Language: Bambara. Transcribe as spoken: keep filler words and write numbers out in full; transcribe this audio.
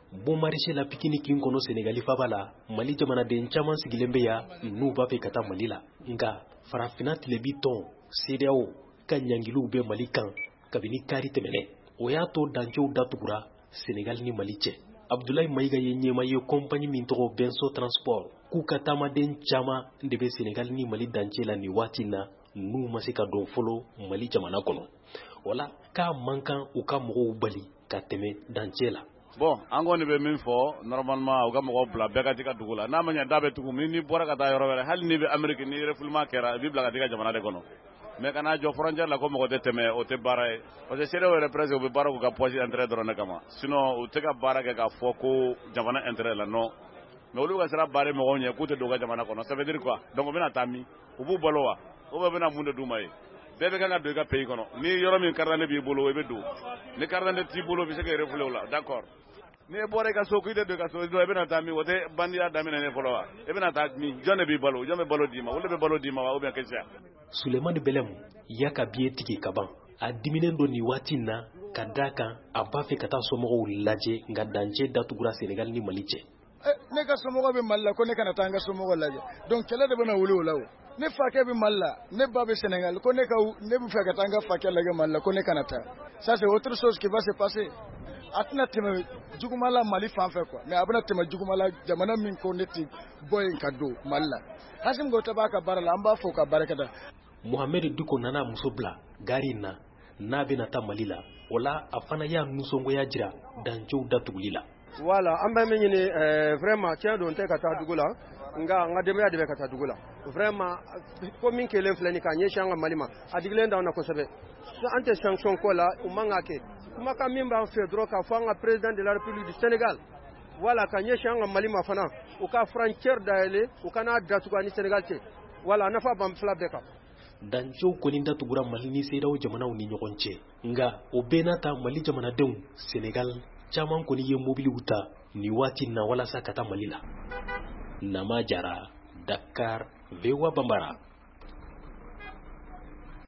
bon marché la pikini kin kono Senegali fabala Mali jamana den caman sigilen be ya n'u b'a fɛ ka taa Mali la nka farafina tilebi tɔn C D A O ka ɲangiluw bɛ Mali kan kabini kari tɛmɛnɛ o y'a to dancɛw datugura Senegal ni Mali cɛ. Abdoulaye Maïga ye ɲɛma ye compagnie min tɔgɔ Benso Transport k'u ka taamaden caman de bɛ Senegal ni Mali dancɛ la ni waati na n'u ma se ka don fɔlɔ Mali jamana kɔnɔ. Wala k'a man kan u ka mɔgɔw bali ka tɛmɛ dancɛ la. Bon an kɔni bɛ min fɔ normalement u ka mɔgɔw bila bɛɛ ka taa dugu la n'a ma ɲɛ da bɛ tugu min ni bɔra ka taa yɔrɔ wɛrɛ hali ni bɛ Amérique ni refoulement kɛra i bɛ bila ka taa jamana de kɔnɔ mais kana jɔ frontière la ko mɔgɔ tɛ tɛmɛ o tɛ baara ye parce que C D A O yɛrɛ presque u bɛ baara k'u ka poche intérêt dɔrɔn de kama sinon u tɛ ka baara kɛ k'a fɔ ko jamana intérêt la non mais olu ka sira baara mɔgɔw ɲɛ k'u tɛ don u ka jamana kɔnɔ ça veut dire quoi donc u bɛna taa min u b'u balo wa ou bien u bɛna mun de d'u ma ye bɛɛ bɛ kan ka don i ka pays kɔnɔ ni yɔrɔ min carte d'identité b'i bolo i bɛ don ni carte d'identité t'i bolo i bɛ se ka refouler o la d'accord ni bɔra i ka so k'i tɛ don i ka so i bɛna taa min o tɛ bandiya daminɛ fɔlɔ wa i bɛna taa min jɔn de b'i balo jɔn bɛ balo d'i ma olu de bɛ balo d'i ma wa ou bien qu'est-ce qu'il y a. Sulemani Belemu y'a ka biye tigɛ ka ban a diminen don nin waati in na ka d'a kan a b'a fɛ ka taa somɔgɔw lajɛ nka dancɛ datugura Senegal ni Mali cɛ. Ne ka somɔgɔw bɛ Mali la ko ne kana taa n ka somɔgɔw lajɛ donc kɛlɛ de bɛna wuli o la o ne fakɛ bɛ Mali la ne ba bɛ Senegal ko ne ka ne bɛ fɛ ka taa n ka fakɛ lajɛ Mali la ko ne kana taa ça c'est autre chose qui va se passer a tɛna tɛmɛ jugumala Mali fan fɛ quoi mais a bɛna tɛmɛ jugumala jamana min ko ne tɛ bɔ yen ka don Mali la Hasim Goita b'a ka baara la an b'a fɔ ka barikada. Mohamed Diko nana muso bila gari in na n'a bɛna taa Mali la o la a fana y'a nisɔngoya jira dancɛw datuguli la. Voilà an bɛ min ɲini vraiment tiɲɛ don tɛ ka taa dugu la nka an ka denbaya de bɛ ka taa dugu la vraiment ko min kɛlen filɛ nin k'a ɲɛsin an ka Mali ma a digilen d'anw na kosɛbɛ an tɛ sanction ko la u man ka kɛ kumakan min b'an fɛ dɔrɔn k'a fɔ an ka président de la République du Sénégal voilà ka ɲɛsin an ka Mali ma fana u ka frontière dayɛlɛ u kana datugu ani Sénégal cɛ voilà nafa b'an fila bɛɛ kan. Dancɛw kɔni datugura Mali ni C D A O jamanaw ni ɲɔgɔn cɛ nka o bɛɛ n'a ta Mali jamanadenw Senegal caman kɔni ye mobiliw ta ni waati na walasa ka taa Mali la. Nama Jara, Dakar, V O A Bambara.